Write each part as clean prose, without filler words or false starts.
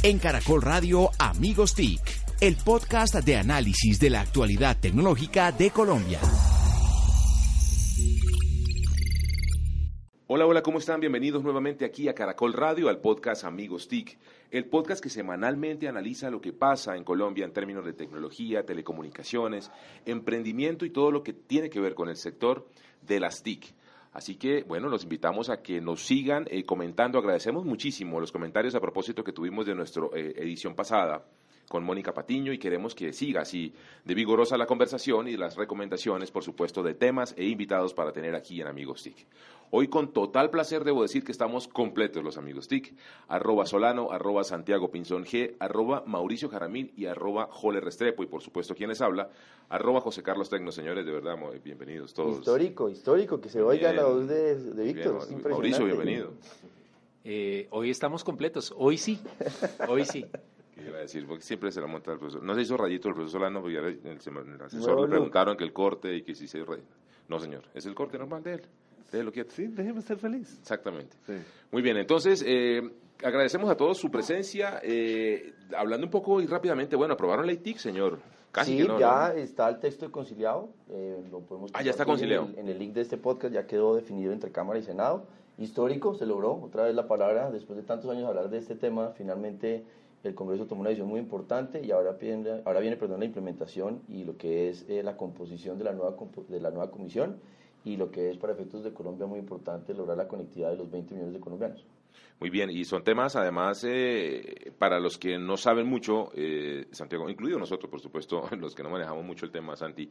En Caracol Radio, Amigos TIC, el podcast de análisis de la actualidad tecnológica de Colombia. Hola, ¿cómo están? Bienvenidos nuevamente aquí a Caracol Radio, al podcast Amigos TIC, el podcast que semanalmente analiza lo que pasa en Colombia en términos de tecnología, telecomunicaciones, emprendimiento y todo lo que tiene que ver con el sector de las TIC. Así que, bueno, los invitamos a que nos sigan comentando. Agradecemos muchísimo los comentarios a propósito que tuvimos de nuestra edición pasada con Mónica Patiño y queremos que siga así de vigorosa la conversación y las recomendaciones, por supuesto, de temas e invitados para tener aquí en Amigos TIC. Hoy con total placer debo decir que estamos completos los Amigos TIC, @Solano, @Santiago Pinzón G, @Mauricio Jaramil y @Jole Restrepo y por supuesto quienes habla, @José Carlos Tecno. Señores, de verdad, bienvenidos todos. Histórico, que se oiga la voz de Víctor. Bien, Mauricio, bienvenido. Hoy estamos completos, hoy sí. ¿Qué iba a decir? Porque siempre se la monta el profesor. No se hizo rayito el profesor Solano, porque en el asesor le preguntaron que el corte y que si se hizo rayito. No, señor, es el corte normal de él. Déjelo quieto. Sí, déjeme ser feliz. Exactamente. Sí. Muy bien, entonces, agradecemos a todos su presencia. Hablando un poco y rápidamente, bueno, ¿aprobaron la ITIC, señor? Casi sí, ya está el texto conciliado. Lo podemos ya está conciliado. En el link de este podcast ya quedó definido entre Cámara y Senado. Histórico, se logró otra vez la palabra. Después de tantos años de hablar de este tema, finalmente el Congreso tomó una decisión muy importante y ahora viene la implementación y lo que es la composición de la nueva comisión y lo que es para efectos de Colombia muy importante lograr la conectividad de los 20 millones de colombianos. Muy bien, y son temas además para los que no saben mucho, Santiago, incluido nosotros por supuesto, los que no manejamos mucho el tema, Santi,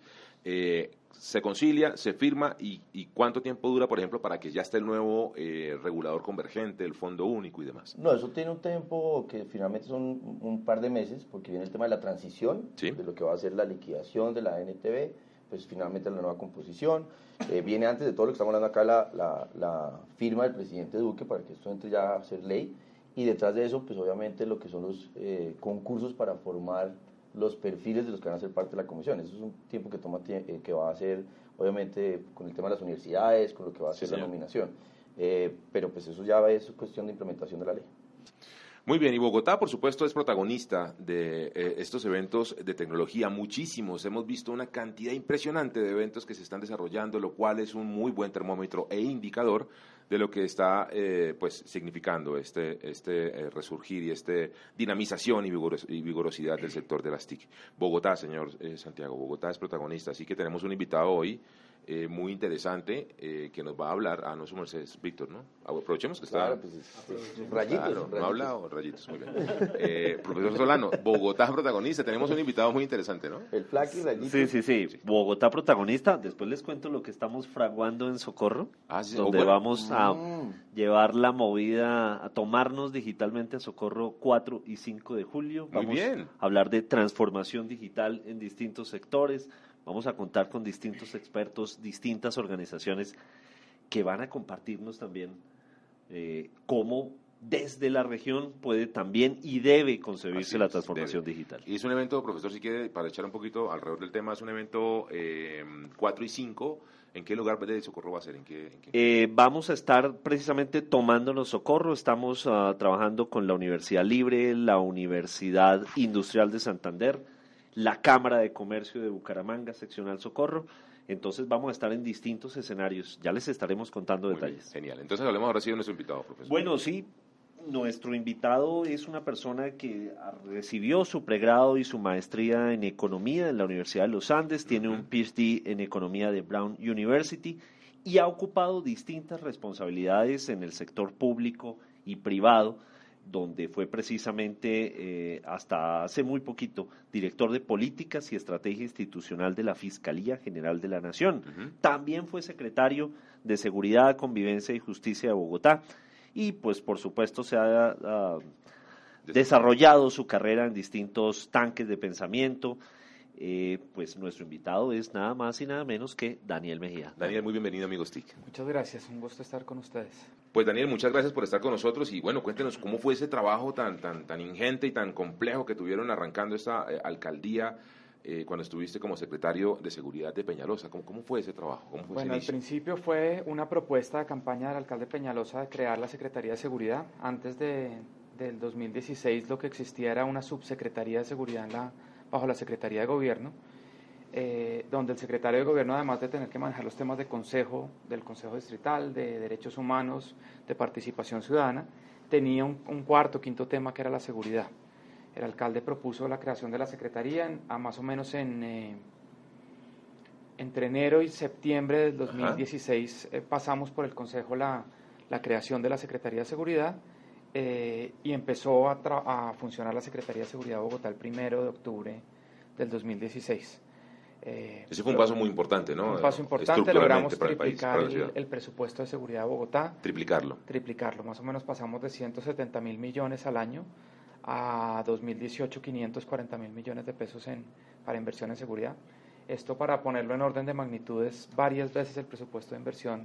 se concilia, se firma y ¿cuánto tiempo dura, por ejemplo, para que ya esté el nuevo regulador convergente, el Fondo Único y demás? No, eso tiene un tiempo que finalmente son un par de meses, porque viene el tema de la transición, ¿sí?, de lo que va a ser la liquidación de la NTV, pues finalmente la nueva composición, viene antes de todo lo que estamos hablando acá la firma del presidente Duque para que esto entre ya a ser ley, y detrás de eso pues obviamente lo que son los concursos para formar los perfiles de los que van a ser parte de la comisión. Eso es un tiempo que toma que va a ser obviamente con el tema de las universidades, con lo que va a ser la nominación, pero pues eso ya es cuestión de implementación de la ley. Muy bien, y Bogotá, por supuesto, es protagonista de estos eventos de tecnología, muchísimos. Hemos visto una cantidad impresionante de eventos que se están desarrollando, lo cual es un muy buen termómetro e indicador de lo que está pues significando este resurgir y dinamización y vigorosidad del sector de las TIC. Bogotá, señor Santiago, Bogotá es protagonista, así que tenemos un invitado hoy muy interesante que nos va a hablar. No es Mercedes Víctor, ¿no? Aprovechemos que está. Claro, pues rayitos. Claro, no ha hablado, rayitos, muy bien. Profesor Solano, Bogotá protagonista, tenemos un invitado muy interesante, ¿no? El Flaky rayitos. Sí. Bogotá protagonista. Después les cuento lo que estamos fraguando en Socorro, donde vamos a llevar la movida, a tomarnos digitalmente a Socorro 4 y 5 de julio. Vamos a hablar de transformación digital en distintos sectores. Vamos a contar con distintos expertos, distintas organizaciones que van a compartirnos también cómo desde la región puede también y debe concebirse la transformación digital. Y es un evento, profesor, si quiere, para echar un poquito alrededor del tema, es un evento 4 y 5. ¿En qué lugar de Socorro va a ser? Vamos a estar precisamente tomándonos Socorro. Estamos trabajando con la Universidad Libre, la Universidad Industrial de Santander, la Cámara de Comercio de Bucaramanga, seccional Socorro. Entonces vamos a estar en distintos escenarios. Ya les estaremos contando detalles. Genial. Entonces hablemos ahora sí de nuestro invitado, profesor. Bueno, sí. Nuestro invitado es una persona que recibió su pregrado y su maestría en Economía en la Universidad de los Andes, tiene un PhD en Economía de Brown University y ha ocupado distintas responsabilidades en el sector público y privado, donde fue precisamente hasta hace muy poquito director de Políticas y Estrategia Institucional de la Fiscalía General de la Nación. También fue secretario de Seguridad, Convivencia y Justicia de Bogotá. Y pues por supuesto se ha desarrollado su carrera en distintos tanques de pensamiento. Pues nuestro invitado es nada más y nada menos que Daniel Mejía. Daniel, muy bienvenido, Amigos TIC. Muchas gracias, un gusto estar con ustedes. Pues Daniel, muchas gracias por estar con nosotros y bueno, cuéntenos cómo fue ese trabajo tan ingente y tan complejo que tuvieron arrancando esta alcaldía cuando estuviste como secretario de Seguridad de Peñalosa. ¿Cómo fue ese trabajo? Bueno, al principio fue una propuesta de campaña del alcalde Peñalosa de crear la Secretaría de Seguridad antes de del 2016 lo que existía era una subsecretaría de seguridad bajo la Secretaría de Gobierno, donde el secretario de Gobierno, además de tener que manejar los temas del Consejo Distrital, de Derechos Humanos, de Participación Ciudadana, tenía un cuarto, quinto tema que era la seguridad. El alcalde propuso la creación de la secretaría a más o menos entre enero y septiembre del 2016 pasamos por el Consejo la creación de la Secretaría de Seguridad y empezó a funcionar la Secretaría de Seguridad de Bogotá el 1 de octubre del 2016. Ese fue un paso muy importante, ¿no? Un paso importante, logramos triplicar el presupuesto de seguridad de Bogotá. Triplicarlo, más o menos pasamos de 170.000 millones al año a 2018 540.000 millones de pesos para inversión en seguridad. Esto, para ponerlo en orden de magnitud, es varias veces el presupuesto de inversión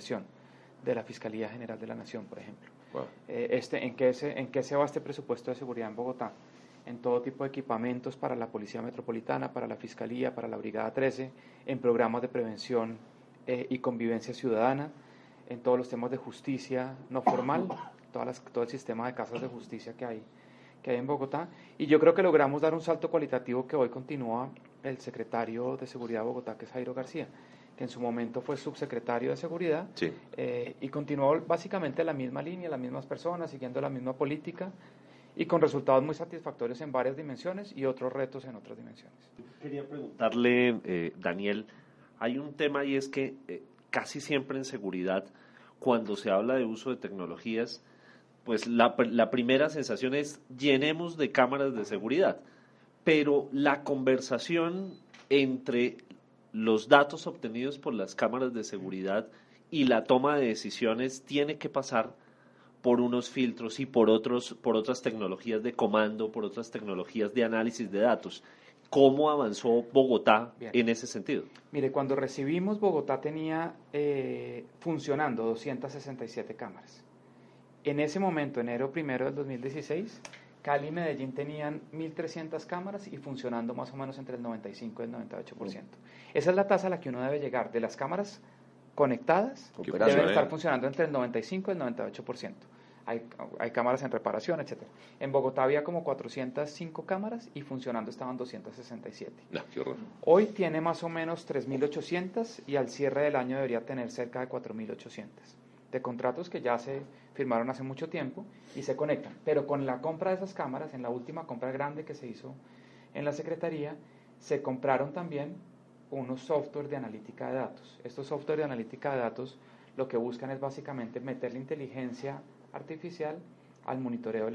de la Fiscalía General de la Nación, por ejemplo. Wow. ¿En qué se va este presupuesto de seguridad en Bogotá? En todo tipo de equipamientos para la Policía Metropolitana, para la Fiscalía, para la Brigada 13, en programas de prevención y convivencia ciudadana, en todos los temas de justicia no formal, todo el sistema de casas de justicia que hay en Bogotá. Y yo creo que logramos dar un salto cualitativo que hoy continúa el secretario de Seguridad de Bogotá, que es Jairo García, que en su momento fue subsecretario de Seguridad, sí. Y continuó básicamente la misma línea, las mismas personas, siguiendo la misma política, y con resultados muy satisfactorios en varias dimensiones y otros retos en otras dimensiones. Quería preguntarle, Daniel, hay un tema y es que casi siempre en seguridad, cuando se habla de uso de tecnologías, pues la primera sensación es llenemos de cámaras de seguridad, pero la conversación entre los datos obtenidos por las cámaras de seguridad y la toma de decisiones tiene que pasar por unos filtros y por otras tecnologías de comando, por otras tecnologías de análisis de datos. ¿Cómo avanzó Bogotá en ese sentido? Mire, cuando recibimos, Bogotá tenía funcionando 267 cámaras. En ese momento, enero 1 del 2016, Cali y Medellín tenían 1.300 cámaras y funcionando más o menos entre el 95 y el 98%. Esa es la tasa a la que uno debe llegar. De las cámaras conectadas, deben estar funcionando entre el 95 y el 98%. Hay cámaras en reparación, etc. En Bogotá había como 405 cámaras y funcionando estaban 267. No, qué horror. Hoy tiene más o menos 3.800 y al cierre del año debería tener cerca de 4.800 de contratos que ya se firmaron hace mucho tiempo y se conectan. Pero con la compra de esas cámaras, en la última compra grande que se hizo en la Secretaría, se compraron también unos software de analítica de datos. Estos software de analítica de datos lo que buscan es básicamente meterle inteligencia artificial al monitoreo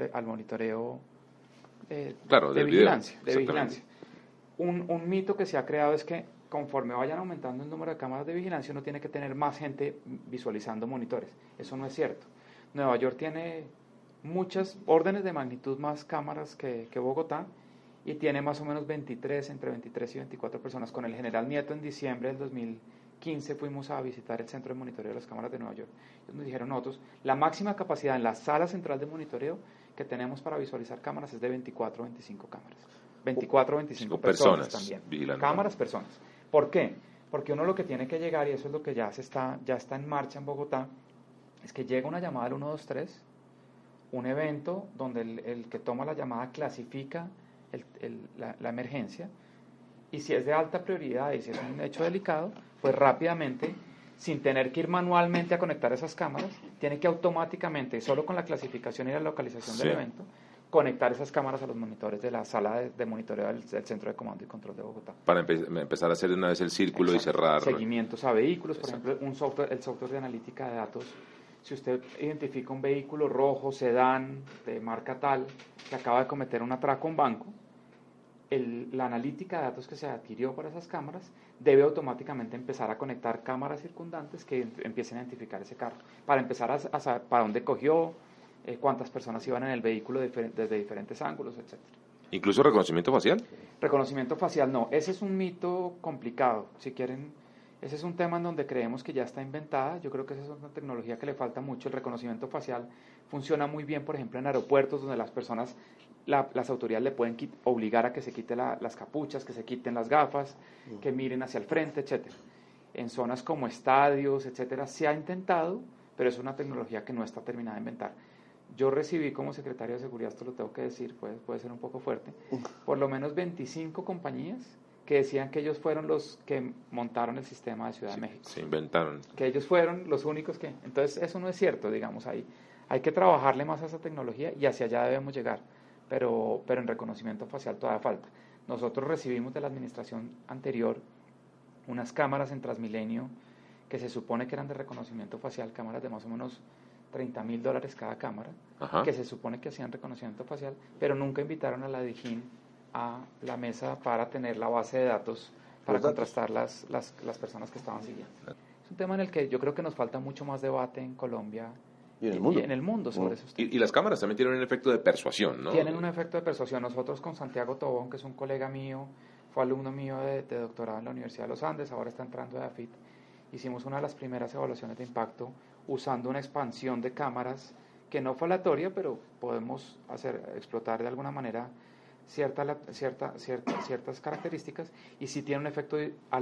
de vigilancia. Un mito que se ha creado es que conforme vayan aumentando el número de cámaras de vigilancia, uno tiene que tener más gente visualizando monitores. Eso no es cierto. Nueva York tiene muchas órdenes de magnitud más cámaras que Bogotá y tiene más o menos entre 23 y 24 personas. Con el general Nieto en diciembre del 2015 fuimos a visitar el centro de monitoreo de las cámaras de Nueva York. Ellos nos dijeron nosotros, la máxima capacidad en la sala central de monitoreo que tenemos para visualizar cámaras es de 24 o 25 cámaras. 24 o 25 personas también. Vigilando. Cámaras, personas. ¿Por qué? Porque uno lo que tiene que llegar, y eso es lo que ya está en marcha en Bogotá, es que llega una llamada al 123, un evento donde el que toma la llamada clasifica la emergencia, y si es de alta prioridad y si es un hecho delicado, pues rápidamente, sin tener que ir manualmente a conectar esas cámaras, tiene que automáticamente, solo con la clasificación y la localización del evento, conectar esas cámaras a los monitores de la sala de monitoreo del Centro de Comando y Control de Bogotá. Para empezar a hacer de una vez el círculo. Exacto. Y cerrar. Seguimientos a vehículos, por ejemplo, el software de analítica de datos. Si usted identifica un vehículo rojo, sedán, de marca tal, que acaba de cometer un atraco a un banco, la analítica de datos que se adquirió para esas cámaras debe automáticamente empezar a conectar cámaras circundantes que empiecen a identificar ese carro, para empezar a saber para dónde cogió, cuántas personas iban en el vehículo desde diferentes ángulos, etc. ¿Incluso reconocimiento facial? Reconocimiento facial no, ese es un mito complicado, si quieren, ese es un tema en donde creemos que ya está inventada, yo creo que esa es una tecnología que le falta mucho. El reconocimiento facial funciona muy bien, por ejemplo, en aeropuertos donde las personas, las autoridades le pueden obligar a que se quite las capuchas, que se quiten las gafas, que miren hacia el frente, etc. En zonas como estadios, etcétera, se ha intentado, pero es una tecnología que no está terminada de inventar. Yo recibí como secretario de seguridad, esto lo tengo que decir, puede ser un poco fuerte, por lo menos 25 compañías que decían que ellos fueron los que montaron el sistema de Ciudad de México. Se inventaron. Que ellos fueron los únicos que... Entonces eso no es cierto, digamos, hay que trabajarle más a esa tecnología y hacia allá debemos llegar, pero en reconocimiento facial todavía falta. Nosotros recibimos de la administración anterior unas cámaras en Transmilenio que se supone que eran de reconocimiento facial, cámaras de más o menos $30,000 cada cámara, que se supone que hacían reconocimiento facial, pero nunca invitaron a la DIJÍN a la mesa para tener la base de datos para contrastar las personas que estaban siguiendo. Es un tema en el que yo creo que nos falta mucho más debate en Colombia y en el mundo sobre esos temas. Y las cámaras también tienen un efecto de persuasión, ¿no? Tienen un efecto de persuasión. Nosotros con Santiago Tobón, que es un colega mío, fue alumno mío de doctorado en la Universidad de los Andes, ahora está entrando a AFIT, hicimos una de las primeras evaluaciones de impacto usando una expansión de cámaras que no fue aleatoria, pero podemos explotar de alguna manera ciertas características y sí tiene un efecto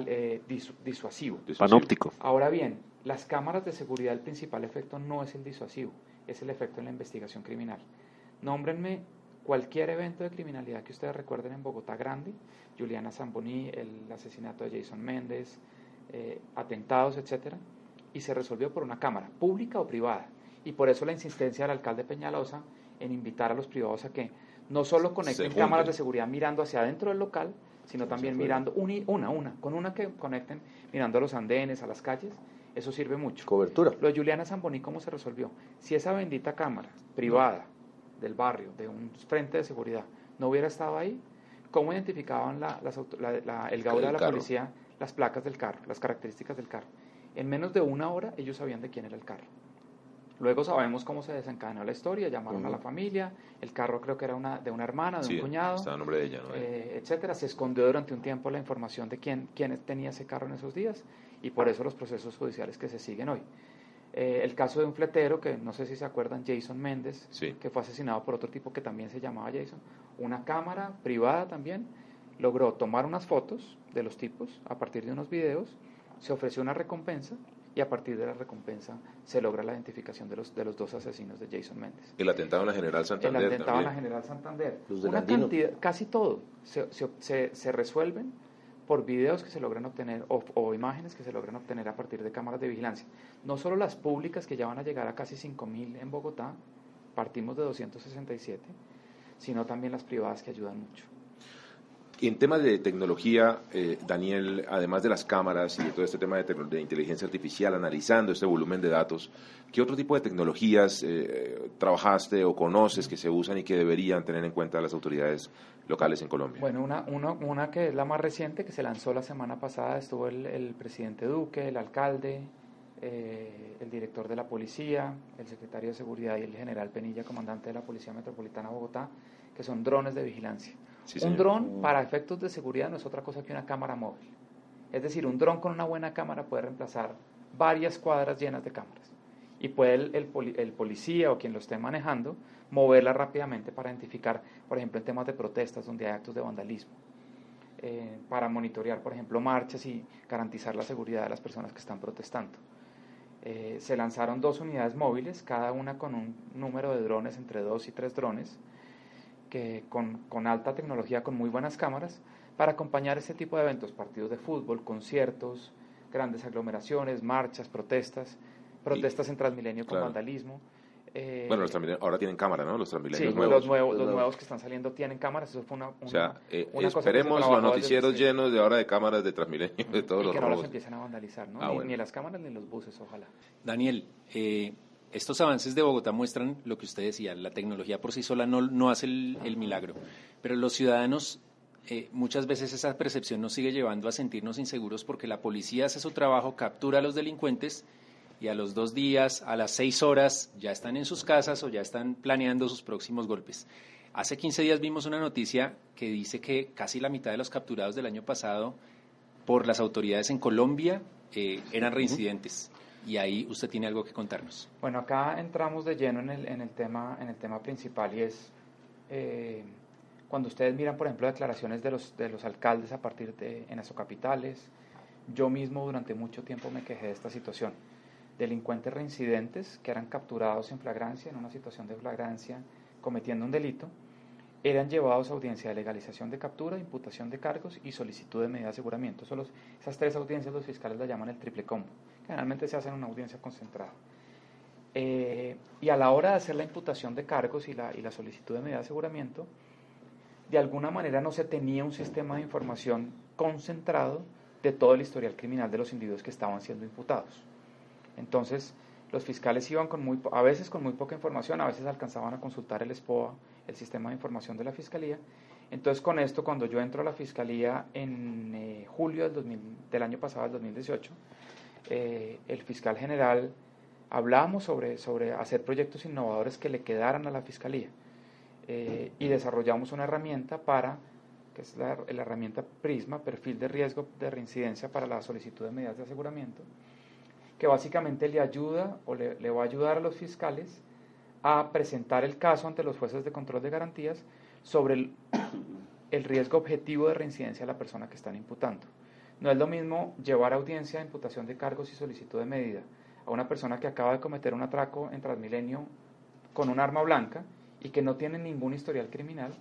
disuasivo. Panóptico. Ahora bien, las cámaras de seguridad, el principal efecto no es el disuasivo, es el efecto en la investigación criminal. Nómbrenme cualquier evento de criminalidad que ustedes recuerden en Bogotá grande, Juliana Zamboni, el asesinato de Jason Méndez, atentados, etcétera, y se resolvió por una cámara, pública o privada. Y por eso la insistencia del alcalde Peñalosa en invitar a los privados a que no solo conecten cámaras de seguridad mirando hacia adentro del local, sino también mirando con una que conecten mirando a los andenes, a las calles. Eso sirve mucho. Cobertura. Lo de Juliana Zamboni, ¿cómo se resolvió? Si esa bendita cámara privada del barrio, de un frente de seguridad, no hubiera estado ahí, ¿cómo identificaban el gaula de la policía las placas del carro, las características del carro? En menos de una hora ellos sabían de quién era el carro. Luego sabemos cómo se desencadenó la historia, llamaron a la familia, el carro creo que era de una hermana, de un cuñado, estaba a nombre de ella, ¿no? etcétera. Se escondió durante un tiempo la información de quién tenía ese carro en esos días y por eso los procesos judiciales que se siguen hoy. El caso de un fletero, que no sé si se acuerdan, Jason Méndez, que fue asesinado por otro tipo que también se llamaba Jason, una cámara privada también logró tomar unas fotos de los tipos a partir de unos videos, se ofreció una recompensa y a partir de la recompensa se logra la identificación de los dos asesinos de Jason Méndez. El atentado en la General Santander. El atentado en la General Santander. Una cantidad, casi todo se resuelven por videos que se logran obtener o imágenes que se logran obtener a partir de cámaras de vigilancia. No solo las públicas, que ya van a llegar a casi 5.000 en Bogotá, partimos de 267, sino también las privadas, que ayudan mucho. En temas de tecnología, Daniel, además de las cámaras y de todo este tema de inteligencia artificial, analizando este volumen de datos, ¿qué otro tipo de tecnologías trabajaste o conoces que se usan y que deberían tener en cuenta las autoridades locales en Colombia? Bueno, una que es la más reciente, que se lanzó la semana pasada, estuvo el presidente Duque, el alcalde, el director de la policía, el secretario de seguridad y el general Penilla, comandante de la Policía Metropolitana de Bogotá, que son drones de vigilancia. Un dron para efectos de seguridad no es otra cosa que una cámara móvil. Es decir, un dron con una buena cámara puede reemplazar varias cuadras llenas de cámaras. Y puede el policía o quien lo esté manejando moverla rápidamente para identificar, por ejemplo, en temas de protestas donde hay actos de vandalismo, para monitorear, por ejemplo, marchas y garantizar la seguridad de las personas que están protestando. Se lanzaron 2 unidades móviles, cada una con un número de drones, entre 2 y 3 drones, que con alta tecnología, con muy buenas cámaras, para acompañar este tipo de eventos, partidos de fútbol, conciertos, grandes aglomeraciones, marchas, protestas en Transmilenio con vandalismo. Bueno, los Transmilenios ahora tienen cámara, ¿no? Los Transmilenios nuevos. Los nuevos que están saliendo tienen cámaras. Eso fue una esperemos los noticieros llenos de ahora de cámaras de Transmilenio, de todos los que robos. no los empiecen a vandalizar, ¿no? Ni las cámaras ni los buses, ojalá. Daniel, estos avances de Bogotá muestran lo que usted decía, la tecnología por sí sola no hace el milagro, pero los ciudadanos, muchas veces esa percepción nos sigue llevando a sentirnos inseguros porque la policía hace su trabajo, captura a los delincuentes y a los 2 días, a las 6 horas, ya están en sus casas o ya están planeando sus próximos golpes. Hace 15 días vimos una noticia que dice que casi la mitad de los capturados del año pasado por las autoridades en Colombia eran reincidentes. Y ahí usted tiene algo que contarnos. Bueno, acá entramos de lleno en el tema principal, y es cuando ustedes miran, por ejemplo, declaraciones de los alcaldes a partir en asocapitales. Yo mismo durante mucho tiempo me quejé de esta situación. delincuentes reincidentes que eran capturados en flagrancia, en una situación de flagrancia, cometiendo un delito, eran llevados a audiencia de legalización de captura, imputación de cargos y solicitud de medida de aseguramiento. Esas 3 audiencias los fiscales la llaman el triple combo. Generalmente se hace en una audiencia concentrada. Y a la hora de hacer la imputación de cargos y la solicitud de medida de aseguramiento, de alguna manera no se tenía un sistema de información concentrado de todo el historial criminal de los individuos que estaban siendo imputados. Entonces, los fiscales iban a veces con muy poca información, a veces alcanzaban a consultar el SPOA, el sistema de información de la Fiscalía. Entonces, con esto, cuando yo entro a la Fiscalía en julio del año pasado, del 2018, el fiscal general hablábamos sobre hacer proyectos innovadores que le quedaran a la Fiscalía y desarrollamos una herramienta que es la herramienta Prisma, perfil de riesgo de reincidencia para la solicitud de medidas de aseguramiento, que básicamente le ayuda o le va a ayudar a los fiscales a presentar el caso ante los jueces de control de garantías sobre el riesgo objetivo de reincidencia a la persona que están imputando. No es lo mismo llevar a audiencia de imputación de cargos y solicitud de medida a una persona que acaba de cometer un atraco en Transmilenio con un arma blanca y que no tiene ningún historial criminal,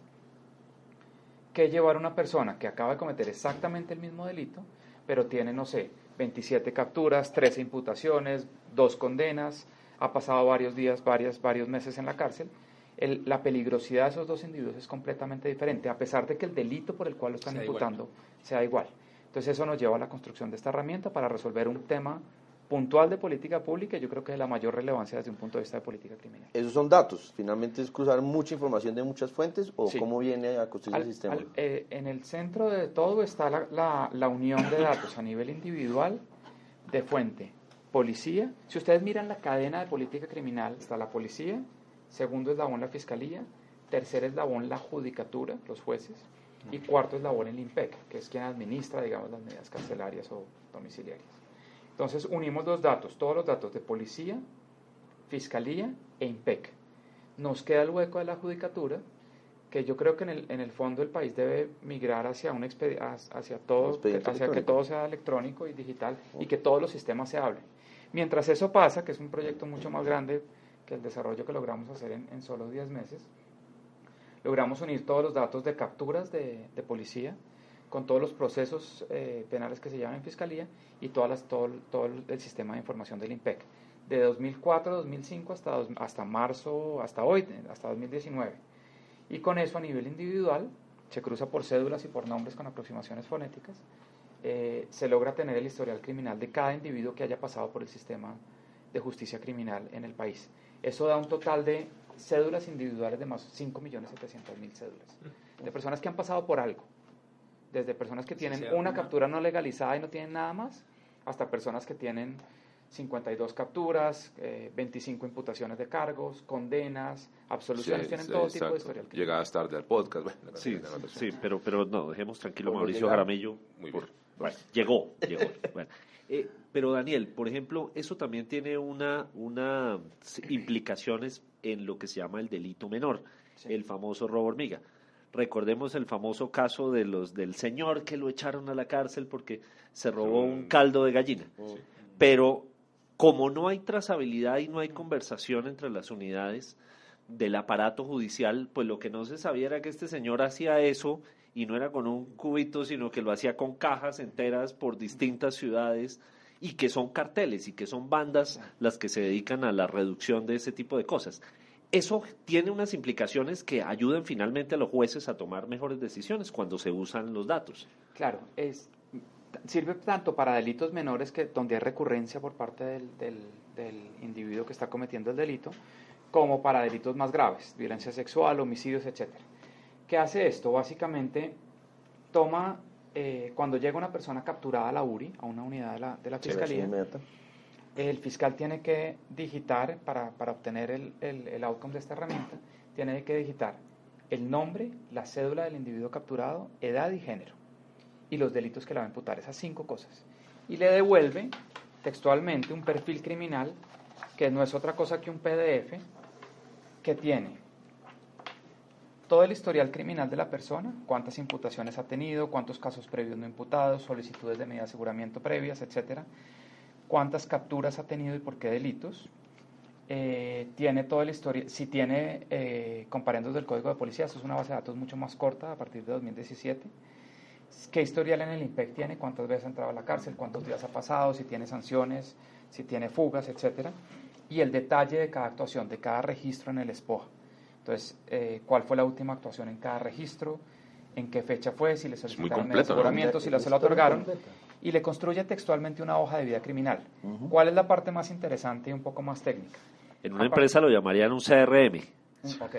que llevar a una persona que acaba de cometer exactamente el mismo delito, pero tiene, 27 capturas, 13 imputaciones, 2 condenas, ha pasado varios días, varios meses en la cárcel. La peligrosidad de esos 2 individuos es completamente diferente, a pesar de que el delito por el cual lo están imputando sea igual. Entonces eso nos lleva a la construcción de esta herramienta para resolver un tema puntual de política pública, y yo creo que es de la mayor relevancia desde un punto de vista de política criminal. ¿Esos son datos? ¿Finalmente es cruzar mucha información de muchas fuentes o sí. ¿Cómo viene a construir el sistema? En el centro de todo está la unión de datos a nivel individual de fuente. Policía, si ustedes miran la cadena de política criminal, está la policía, segundo eslabón la fiscalía, tercer eslabón la judicatura, los jueces, y cuarto eslabón el INPEC, que es quien administra, digamos, las medidas carcelarias o domiciliarias. Entonces unimos los datos, todos los datos de policía, fiscalía e INPEC. Nos queda el hueco de la judicatura, que yo creo que en el fondo el país debe migrar hacia hacia que todo sea electrónico y digital y que todos los sistemas se hablen. Mientras eso pasa, que es un proyecto mucho más grande que el desarrollo que logramos hacer en solo 10 meses, logramos unir todos los datos de capturas de policía con todos los procesos penales que se llevan en fiscalía y todo el sistema de información del INPEC. De 2004 a 2005 hasta marzo, hasta hoy, hasta 2019. Y con eso a nivel individual, se cruza por cédulas y por nombres con aproximaciones fonéticas, se logra tener el historial criminal de cada individuo que haya pasado por el sistema de justicia criminal en el país. Eso da un total de cédulas individuales de más de 5.700.000 cédulas, de personas que han pasado por algo, desde personas que tienen una captura no legalizada y no tienen nada más, hasta personas que tienen 52 capturas, 25 imputaciones de cargos, condenas, absoluciones, tienen todo tipo de historial. Llegadas tarde al podcast. Sí, pero no, dejemos tranquilo Mauricio Jaramillo. Bueno, llegó. Bueno. Pero Daniel, por ejemplo, eso también tiene unas implicaciones en lo que se llama el delito menor, el famoso robo hormiga. Recordemos el famoso caso del señor que lo echaron a la cárcel porque se robó un caldo de gallina. Pero como no hay trazabilidad y no hay conversación entre las unidades del aparato judicial, pues lo que no se sabía era que este señor hacía eso y no era con un cubito, sino que lo hacía con cajas enteras por distintas ciudades y que son carteles y que son bandas las que se dedican a la reducción de ese tipo de cosas. Eso tiene unas implicaciones que ayudan finalmente a los jueces a tomar mejores decisiones cuando se usan los datos. Claro, sirve tanto para delitos menores donde hay recurrencia por parte del individuo que está cometiendo el delito, como para delitos más graves, violencia sexual, homicidios, etcétera. ¿Qué hace esto? Básicamente toma, cuando llega una persona capturada a la URI, a una unidad de la Fiscalía, el fiscal tiene que digitar, para obtener el outcome de esta herramienta, tiene que digitar el nombre, la cédula del individuo capturado, edad y género, y los delitos que le va a imputar, esas 5 cosas. Y le devuelve textualmente un perfil criminal, que no es otra cosa que un PDF, que tiene todo el historial criminal de la persona, cuántas imputaciones ha tenido, cuántos casos previos no imputados, solicitudes de medida de aseguramiento previas, etcétera, cuántas capturas ha tenido y por qué delitos, tiene toda la historia, si tiene comparendos del Código de Policía, eso es una base de datos mucho más corta a partir de 2017, qué historial en el INPEC tiene, cuántas veces ha entrado a la cárcel, cuántos días ha pasado, si tiene sanciones, si tiene fugas, etcétera, y el detalle de cada actuación, de cada registro en el SPOA. Entonces, cuál fue la última actuación en cada registro, en qué fecha fue, si le solicitaron el aseguramiento, si se lo otorgaron, y le construye textualmente una hoja de vida criminal. ¿Cuál es la parte más interesante y un poco más técnica? En una empresa lo llamarían un CRM. Ok,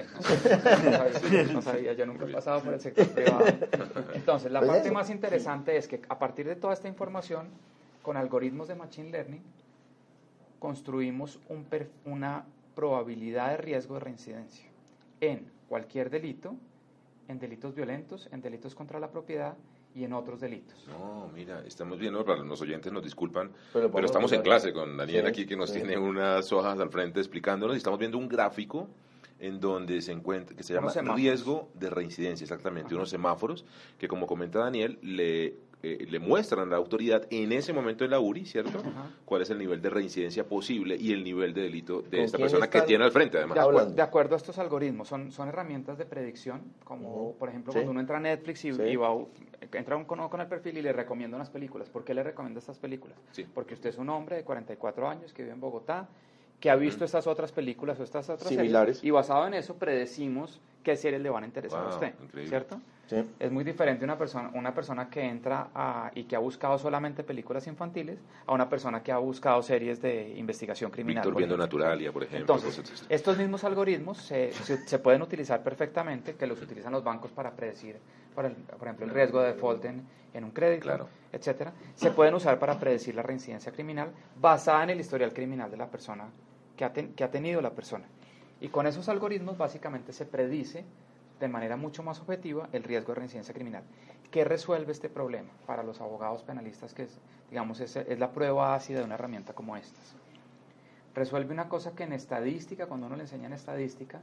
no sabía, yo nunca he pasado por el sector privado. Entonces, la parte más interesante es que a partir de toda esta información, con algoritmos de Machine Learning, construimos una probabilidad de riesgo de reincidencia en cualquier delito, en delitos violentos, en delitos contra la propiedad y en otros delitos. No, mira, estamos viendo, para los oyentes nos disculpan, pero estamos en clase con Daniel aquí que nos tiene unas hojas al frente explicándonos y estamos viendo un gráfico en donde se encuentra, que se llama riesgo de reincidencia, exactamente, unos semáforos que, como comenta Daniel, le muestran a la autoridad en ese momento en la URI, ¿cierto? Cuál es el nivel de reincidencia posible y el nivel de delito de esta persona que tiene al frente, además. De acuerdo a estos algoritmos, son herramientas de predicción, como por ejemplo cuando uno entra a Netflix y entra uno con el perfil y le recomienda unas películas. ¿Por qué le recomienda estas películas? Porque usted es un hombre de 44 años que vive en Bogotá, que ha visto estas otras películas o estas otras similares series, y basado en eso predecimos qué series le van a interesar a usted, increíble. ¿Cierto? Sí. Es muy diferente una persona que entra y que ha buscado solamente películas infantiles a una persona que ha buscado series de investigación criminal. Víctor viendo Naturalia, por ejemplo. Entonces, estos mismos algoritmos se pueden utilizar perfectamente, que los utilizan los bancos para predecir, por ejemplo, el riesgo de default en un crédito, etcétera. Se pueden usar para predecir la reincidencia criminal basada en el historial criminal de la persona que ha tenido la persona. Y con esos algoritmos básicamente se predice de manera mucho más objetiva el riesgo de reincidencia criminal. ¿Qué resuelve este problema para los abogados penalistas? Que es la prueba ácida de una herramienta como estas. Resuelve una cosa que en estadística, cuando uno le enseña en estadística,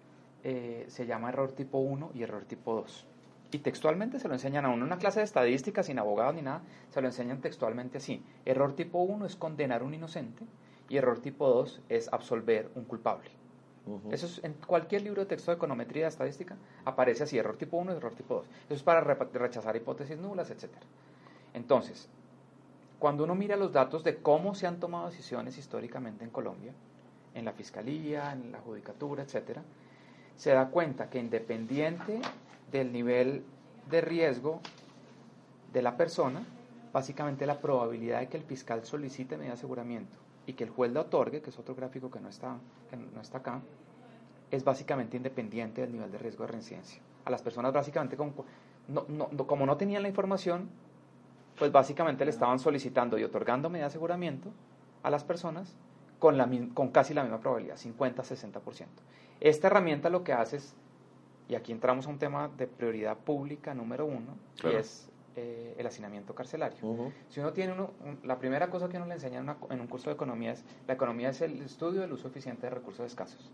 se llama error tipo 1 y error tipo 2. Y textualmente se lo enseñan a uno en una clase de estadística, sin abogados ni nada, se lo enseñan textualmente así. Error tipo 1 es condenar a un inocente y error tipo 2 es absolver un culpable. Eso es, en cualquier libro de texto de econometría de estadística aparece así, error tipo 1 y error tipo 2. Eso es para rechazar hipótesis nulas, etc. Entonces, cuando uno mira los datos de cómo se han tomado decisiones históricamente en Colombia, en la fiscalía, en la judicatura, etc., se da cuenta que independiente del nivel de riesgo de la persona, básicamente la probabilidad de que el fiscal solicite medida de aseguramiento y que el juez la otorgue, que es otro gráfico que no está acá, es básicamente independiente del nivel de riesgo de reincidencia. A las personas básicamente, como no tenían la información, pues básicamente le estaban solicitando y otorgando medida de aseguramiento a las personas con casi la misma probabilidad, 50-60%. Esta herramienta lo que hace es, y aquí entramos a un tema de prioridad pública número 1, y es el hacinamiento carcelario. Si uno tiene la primera cosa que uno le enseña en un curso de economía es, la economía es el estudio del uso eficiente de recursos escasos.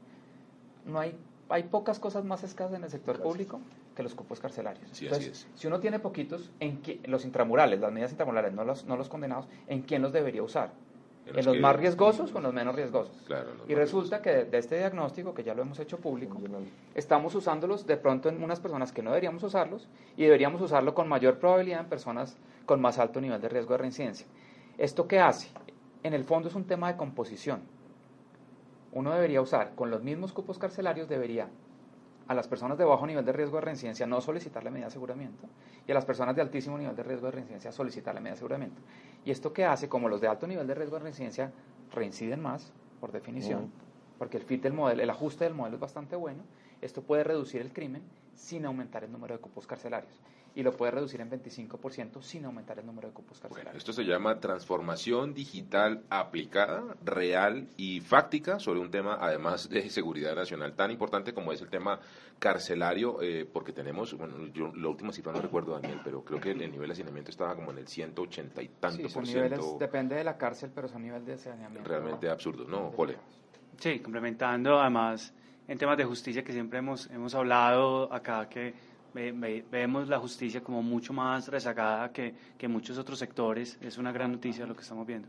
Hay pocas cosas más escasas en el sector público que los cupos carcelarios. Sí, entonces, si uno tiene poquitos, los intramurales, las medidas intramurales, no los condenados, ¿en quién los debería usar? ¿En los más riesgosos o en los menos riesgosos? Y resulta que de este diagnóstico, que ya lo hemos hecho público, estamos usándolos de pronto en unas personas que no deberíamos usarlos y deberíamos usarlo con mayor probabilidad en personas con más alto nivel de riesgo de reincidencia. ¿Esto qué hace? En el fondo es un tema de composición. Uno debería usar, con los mismos cupos carcelarios, a las personas de bajo nivel de riesgo de reincidencia no solicitarle medida de aseguramiento y a las personas de altísimo nivel de riesgo de reincidencia solicitarle medida de aseguramiento. ¿Y esto qué hace? Como los de alto nivel de riesgo de reincidencia reinciden más, por definición, porque el ajuste del modelo es bastante bueno, esto puede reducir el crimen sin aumentar el número de cupos carcelarios. Y lo puede reducir en 25% sin aumentar el número de cupos carcelarios. Bueno, esto se llama transformación digital aplicada, real y fáctica sobre un tema, además de seguridad nacional, tan importante como es el tema carcelario, porque tenemos, yo la última cifra no recuerdo, Daniel, pero creo que el nivel de hacinamiento estaba como en el 180 y tanto por ciento. Niveles, depende de la cárcel, pero son niveles de saneamiento. Realmente absurdo, ¿no, Pole? Sí, complementando, además, en temas de justicia que siempre hemos hablado acá, que vemos la justicia como mucho más rezagada que muchos otros sectores. Es una gran noticia lo que estamos viendo.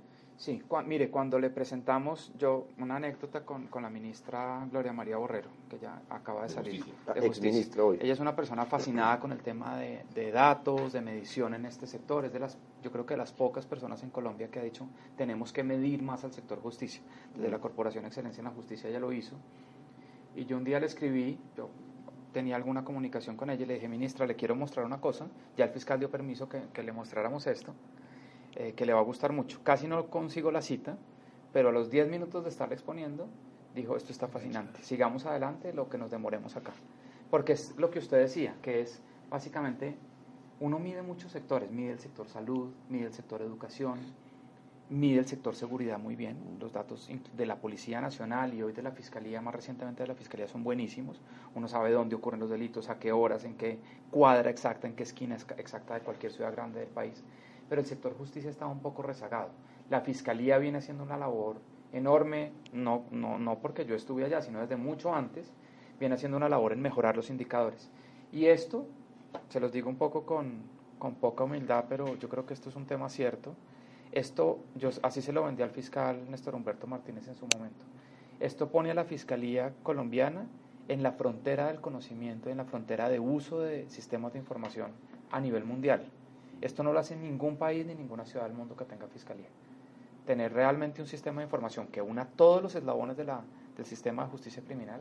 Sí, mire, cuando le presentamos, una anécdota con la ministra Gloria María Borrero, que ya acaba de salir de Justicia. Hoy. Ella es una persona fascinada con el tema de datos, de medición en este sector. Es yo creo que de las pocas personas en Colombia que ha dicho, tenemos que medir más al sector justicia. Desde la Corporación Excelencia en la Justicia ella lo hizo. Y yo un día le escribí, yo tenía alguna comunicación con ella y le dije, ministra, le quiero mostrar una cosa. Ya el fiscal dio permiso que le mostráramos esto. Que le va a gustar mucho. Casi no consigo la cita, pero a los 10 minutos de estarle exponiendo, dijo, esto está fascinante, sigamos adelante lo que nos demoremos acá. Porque es lo que usted decía, que es básicamente, uno mide muchos sectores, mide el sector salud, mide el sector educación, mide el sector seguridad muy bien. Los datos de la Policía Nacional y hoy de la Fiscalía, más recientemente de la Fiscalía, son buenísimos. Uno sabe dónde ocurren los delitos, a qué horas, en qué cuadra exacta, en qué esquina exacta de cualquier ciudad grande del país. Pero el sector justicia estaba un poco rezagado. La Fiscalía viene haciendo una labor enorme, no porque yo estuve allá, sino desde mucho antes, viene haciendo una labor en mejorar los indicadores. Y esto, se los digo un poco con poca humildad, pero yo creo que esto es un tema cierto. Esto, yo así se lo vendí al fiscal Néstor Humberto Martínez en su momento. Esto pone a la Fiscalía colombiana en la frontera del conocimiento, en la frontera de uso de sistemas de información a nivel mundial. Esto no lo hace ningún país ni ninguna ciudad del mundo que tenga fiscalía. Tener realmente un sistema de información que una todos los eslabones del sistema de justicia criminal,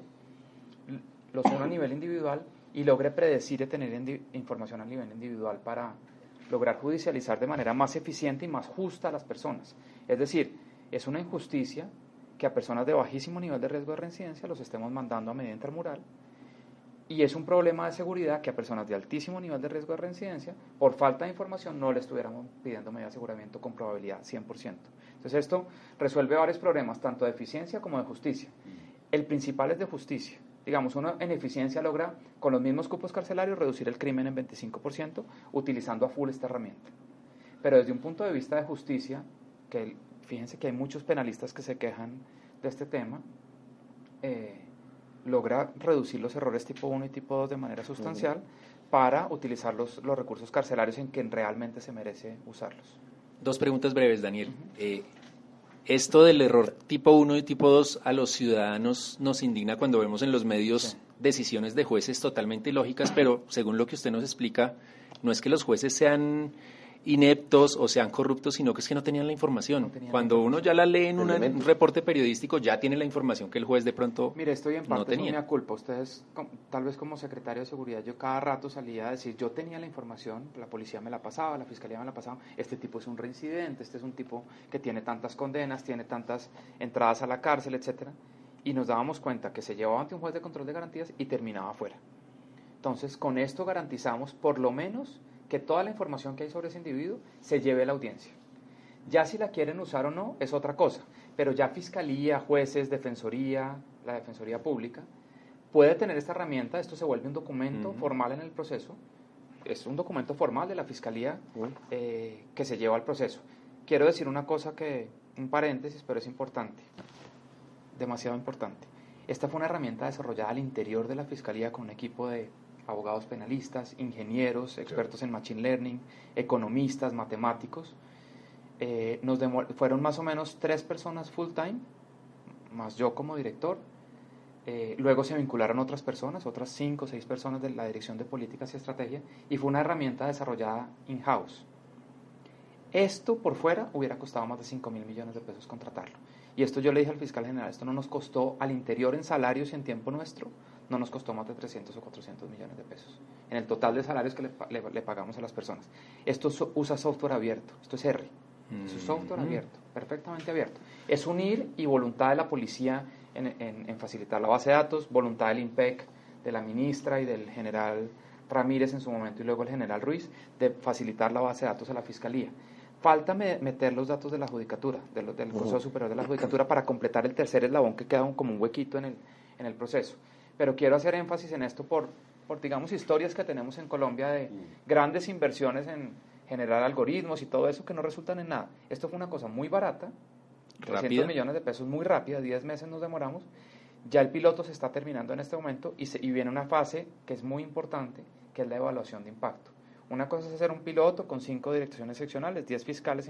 los una a nivel individual y logre predecir y tener información a nivel individual para lograr judicializar de manera más eficiente y más justa a las personas. Es decir, es una injusticia que a personas de bajísimo nivel de riesgo de reincidencia los estemos mandando a medida intramural. Y es un problema de seguridad que a personas de altísimo nivel de riesgo de reincidencia, por falta de información, no le estuviéramos pidiendo medida de aseguramiento con probabilidad 100%. Entonces esto resuelve varios problemas, tanto de eficiencia como de justicia. El principal es de justicia. Digamos, uno en eficiencia logra, con los mismos cupos carcelarios, reducir el crimen en 25%, utilizando a full esta herramienta. Pero desde un punto de vista de justicia, que fíjense que hay muchos penalistas que se quejan de este tema, logra reducir los errores tipo 1 y tipo 2 de manera sustancial para utilizar los recursos carcelarios en que realmente se merece usarlos. Dos preguntas breves, Daniel. Esto del error tipo 1 y tipo 2 a los ciudadanos nos indigna cuando vemos en los medios decisiones de jueces totalmente ilógicas, pero según lo que usted nos explica, no es que los jueces sean ineptos o sean corruptos, sino que es que no tenían la información. Cuando uno ya la lee en un reporte periodístico, ya tiene la información que el juez de pronto Mire, estoy en parte no tenía. Es mi culpa. Ustedes, tal vez como secretario de seguridad, yo cada rato salía a decir, yo tenía la información, la policía me la pasaba, la fiscalía me la pasaba, este tipo es un reincidente, este es un tipo que tiene tantas condenas, tiene tantas entradas a la cárcel, etcétera, y nos dábamos cuenta que se llevaba ante un juez de control de garantías y terminaba afuera. Entonces, con esto garantizamos, por lo menos, que toda la información que hay sobre ese individuo se lleve a la audiencia. Ya si la quieren usar o no es otra cosa, pero ya fiscalía, jueces, defensoría, la defensoría pública, puede tener esta herramienta. Esto se vuelve un documento formal en el proceso, es un documento formal de la fiscalía que se lleva al proceso. Quiero decir una cosa un paréntesis, pero es importante, demasiado importante. Esta fue una herramienta desarrollada al interior de la fiscalía con un equipo de abogados penalistas, ingenieros, expertos en machine learning, economistas, matemáticos. Fueron más o menos 3 personas full time, más yo como director. Luego se vincularon otras personas, otras 5 o 6 personas de la Dirección de Políticas y Estrategia, y fue una herramienta desarrollada in-house. Esto por fuera hubiera costado más de 5.000 millones de pesos contratarlo. Y esto yo le dije al fiscal general, esto no nos costó al interior en salarios y en tiempo nuestro, no nos costó más de 300 o 400 millones de pesos en el total de salarios que le pagamos a las personas. Esto usa software abierto, esto es R, es un software abierto, perfectamente abierto. Es unir y voluntad de la policía en facilitar la base de datos, voluntad del INPEC, de la ministra y del general Ramírez en su momento y luego el general Ruiz, de facilitar la base de datos a la fiscalía. Falta meter los datos de la judicatura, del Consejo Superior de la Judicatura, para completar el tercer eslabón que queda como un huequito en el proceso. Pero quiero hacer énfasis en esto por digamos, historias que tenemos en Colombia de grandes inversiones en generar algoritmos y todo eso que no resultan en nada. Esto fue una cosa muy barata, 300 millones de pesos muy rápida, 10 meses nos demoramos. Ya el piloto se está terminando en este momento y viene una fase que es muy importante, que es la evaluación de impacto. Una cosa es hacer un piloto con 5 direcciones seccionales, 10 fiscales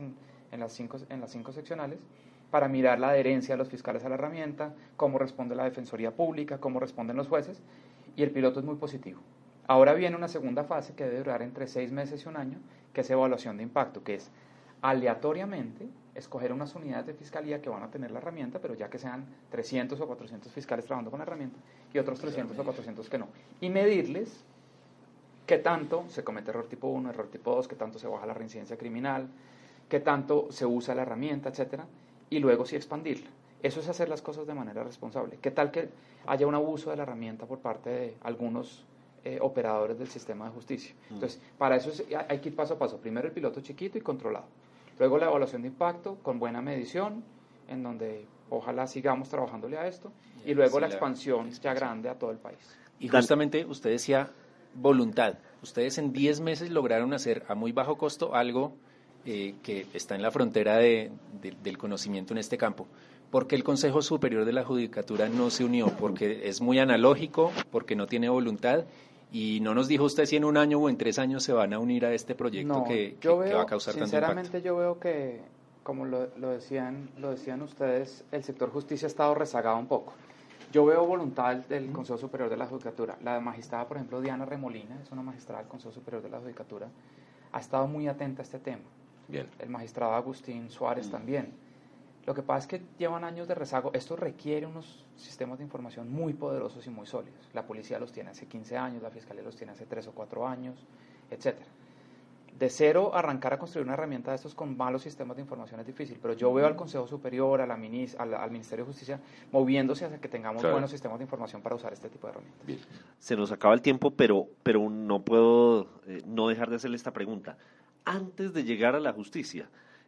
en las cinco seccionales, para mirar la adherencia de los fiscales a la herramienta, cómo responde la Defensoría Pública, cómo responden los jueces, y el piloto es muy positivo. Ahora viene una segunda fase que debe durar entre 6 meses y un año, que es evaluación de impacto, que es aleatoriamente escoger unas unidades de fiscalía que van a tener la herramienta, pero ya que sean 300 o 400 fiscales trabajando con la herramienta, y otros 300 o 400 que no, y medirles qué tanto se comete error tipo 1, error tipo 2, qué tanto se baja la reincidencia criminal, qué tanto se usa la herramienta, etcétera, y luego sí expandirla. Eso es hacer las cosas de manera responsable. ¿Qué tal que haya un abuso de la herramienta por parte de algunos operadores del sistema de justicia? Entonces, para eso hay que ir paso a paso. Primero el piloto chiquito y controlado. Luego la evaluación de impacto con buena medición, en donde ojalá sigamos trabajándole a esto. Y luego la expansión ya grande a todo el país. Y justamente usted decía voluntad. Ustedes en 10 meses lograron hacer a muy bajo costo algo que está en la frontera del conocimiento en este campo. ¿Por qué el Consejo Superior de la Judicatura no se unió? Porque es muy analógico, porque no tiene voluntad, y no nos dijo usted si en un año o en 3 años se van a unir a este proyecto que va a causar tanto impacto. Sinceramente yo veo que, como lo decían ustedes, el sector justicia ha estado rezagado un poco. Yo veo voluntad del Consejo Superior de la Judicatura. La magistrada, por ejemplo, Diana Remolina, es una magistrada del Consejo Superior de la Judicatura, ha estado muy atenta a este tema. Bien. El magistrado Agustín Suárez también. Lo que pasa es que llevan años de rezago. Esto requiere unos sistemas de información muy poderosos y muy sólidos. La policía los tiene hace 15 años, la fiscalía los tiene hace 3 o 4 años, etcétera. De cero arrancar a construir una herramienta de estos con malos sistemas de información es difícil, pero yo veo al Consejo Superior, al Ministerio de Justicia, moviéndose hacia que tengamos buenos sistemas de información para usar este tipo de herramientas. Bien. Se nos acaba el tiempo, pero no puedo no dejar de hacerle esta pregunta. Antes de llegar a la justicia,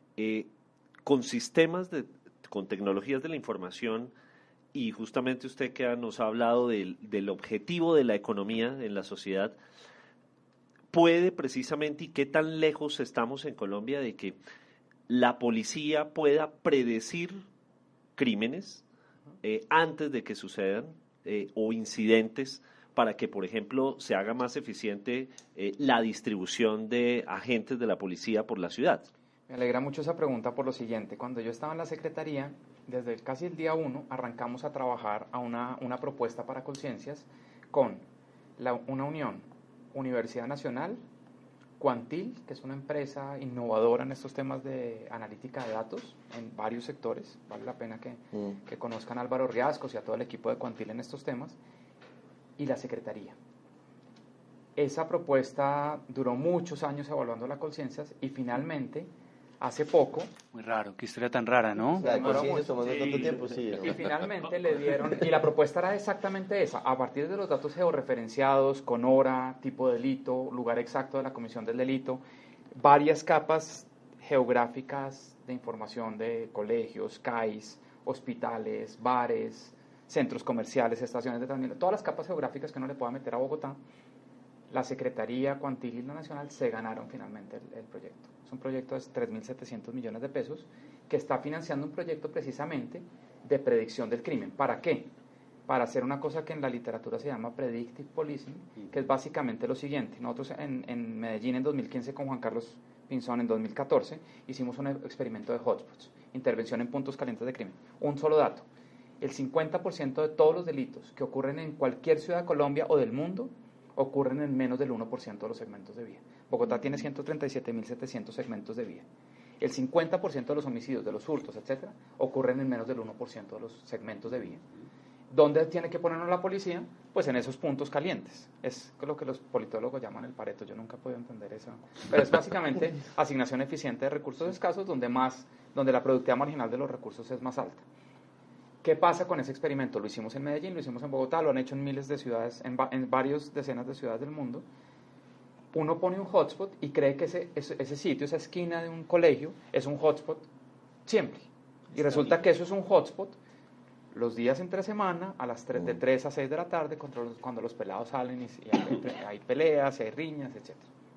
con sistemas, con tecnologías de la información, y justamente usted que nos ha hablado del objetivo de la economía en la sociedad, puede precisamente, y qué tan lejos estamos en Colombia de que la policía pueda predecir crímenes antes de que sucedan o incidentes, para que, por ejemplo, se haga más eficiente la distribución de agentes de la policía por la ciudad. Me alegra mucho esa pregunta por lo siguiente. Cuando yo estaba en la Secretaría, desde casi el día 1, arrancamos a trabajar a una propuesta para Colciencias con una unión Universidad Nacional, Quantil, que es una empresa innovadora en estos temas de analítica de datos en varios sectores. Vale la pena que conozcan a Álvaro Riascos y a todo el equipo de Quantil en estos temas. Y la Secretaría. Esa propuesta duró muchos años evaluando las Colciencias y finalmente, hace poco... Muy raro, qué historia tan rara, ¿no? La Colciencias tomó tanto tiempo, sí. Y finalmente le dieron... Y la propuesta era exactamente esa. A partir de los datos georreferenciados, con hora, tipo de delito, lugar exacto de la comisión del delito, varias capas geográficas de información de colegios, CAIs, hospitales, bares, centros comerciales, estaciones de Transmilenio, todas las capas geográficas que uno le pueda meter a Bogotá. La Secretaría, Quantil y la Nacional se ganaron finalmente el proyecto. Es un proyecto de 3.700 millones de pesos que está financiando un proyecto precisamente de predicción del crimen. ¿Para qué? Para hacer una cosa que en la literatura se llama predictive policing, que es básicamente lo siguiente. Nosotros en Medellín en 2015 con Juan Carlos Pinzón en 2014 hicimos un experimento de hotspots, intervención en puntos calientes de crimen. Un solo dato. El 50% de todos los delitos que ocurren en cualquier ciudad de Colombia o del mundo ocurren en menos del 1% de los segmentos de vía. Bogotá tiene 137.700 segmentos de vía. El 50% de los homicidios, de los hurtos, etcétera, ocurren en menos del 1% de los segmentos de vía. ¿Dónde tiene que ponernos la policía? Pues en esos puntos calientes. Es lo que los politólogos llaman el Pareto. Yo nunca he podido entender eso. Pero es básicamente asignación eficiente de recursos escasos donde la productividad marginal de los recursos es más alta. ¿Qué pasa con ese experimento? Lo hicimos en Medellín, lo hicimos en Bogotá, lo han hecho en miles de ciudades, en varias decenas de ciudades del mundo. Uno pone un hotspot y cree que ese sitio, esa esquina de un colegio, es un hotspot siempre. Y resulta que eso es un hotspot los días entre semana, de 3 a 6 de la tarde, cuando los pelados salen y hay peleas, y hay riñas, etc.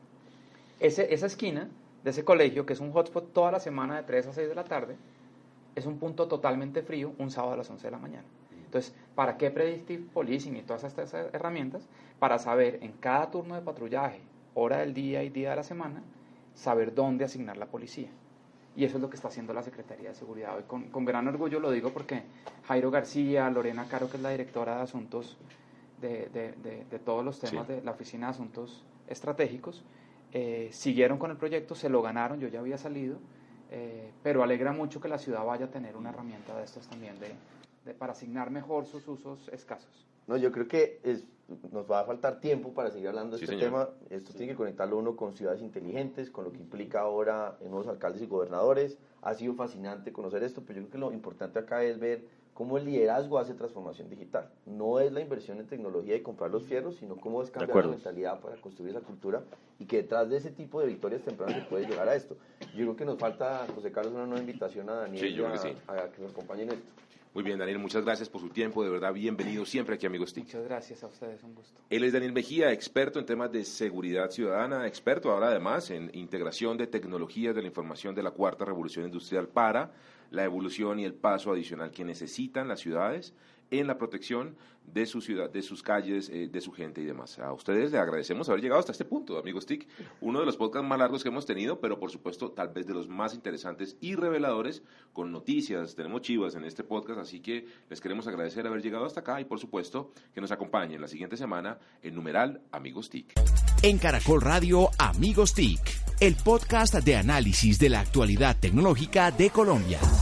Esa esquina de ese colegio, que es un hotspot toda la semana de 3 a 6 de la tarde, es un punto totalmente frío un sábado a las 11 de la mañana. Entonces, ¿para qué predictive policing y todas estas herramientas? Para saber en cada turno de patrullaje, hora del día y día de la semana, saber dónde asignar la policía. y eso es lo que está haciendo la Secretaría de Seguridad hoy. Con gran orgullo lo digo porque Jairo García, Lorena Caro, que es la directora de asuntos de todos los temas de la Oficina de Asuntos Estratégicos, siguieron con el proyecto, se lo ganaron, yo ya había salido, pero alegra mucho que la ciudad vaya a tener una herramienta de estas también para asignar mejor sus usos escasos. No, yo creo que nos va a faltar tiempo para seguir hablando de este tema. Esto tiene que conectarlo uno con ciudades inteligentes, con lo que implica ahora en nuevos alcaldes y gobernadores. Ha sido fascinante conocer esto, pero yo creo que lo importante acá es ver cómo el liderazgo hace transformación digital. No es la inversión en tecnología y comprar los fierros, sino cómo es cambiar la mentalidad para construir esa cultura, y que detrás de ese tipo de victorias tempranas se puede llegar a esto. Yo creo que nos falta, José Carlos, una nueva invitación a Daniel a que nos acompañe en esto. Muy bien, Daniel, muchas gracias por su tiempo, de verdad, bienvenido siempre aquí a Amigos TIC. Muchas gracias a ustedes, un gusto. Él es Daniel Mejía, experto en temas de seguridad ciudadana, experto ahora además en integración de tecnologías de la información de la cuarta revolución industrial para la evolución y el paso adicional que necesitan las ciudades en la protección de su ciudad, de sus calles, de su gente y demás. A ustedes les agradecemos haber llegado hasta este punto, Amigos TIC, uno de los podcasts más largos que hemos tenido, pero por supuesto tal vez de los más interesantes y reveladores, con noticias, tenemos chivas en este podcast, así que les queremos agradecer haber llegado hasta acá y por supuesto que nos acompañen la siguiente semana en numeral Amigos TIC. En Caracol Radio, Amigos TIC, el podcast de análisis de la actualidad tecnológica de Colombia.